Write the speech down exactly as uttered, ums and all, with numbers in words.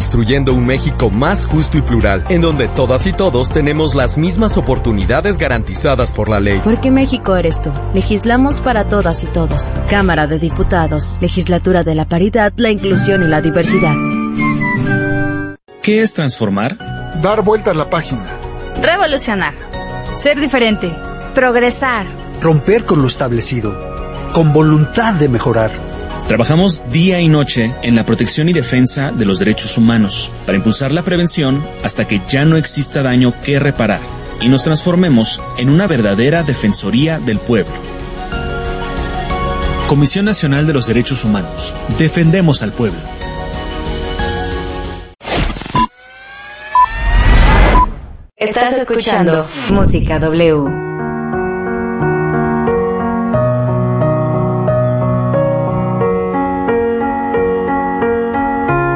construyendo un México más justo y plural, en donde todas y todos tenemos las mismas oportunidades garantizadas por la ley. Porque México eres tú. Legislamos para todas y todos. Cámara de Diputados, Legislatura de la Paridad, la Inclusión y la Diversidad. ¿Qué es transformar? Dar vuelta a la página. Revolucionar. Ser diferente. Progresar. Romper con lo establecido. Con voluntad de mejorar. Trabajamos día y noche en la protección y defensa de los derechos humanos para impulsar la prevención hasta que ya no exista daño que reparar y nos transformemos en una verdadera defensoría del pueblo. Comisión Nacional de los Derechos Humanos. Defendemos al pueblo. Estás escuchando Música W.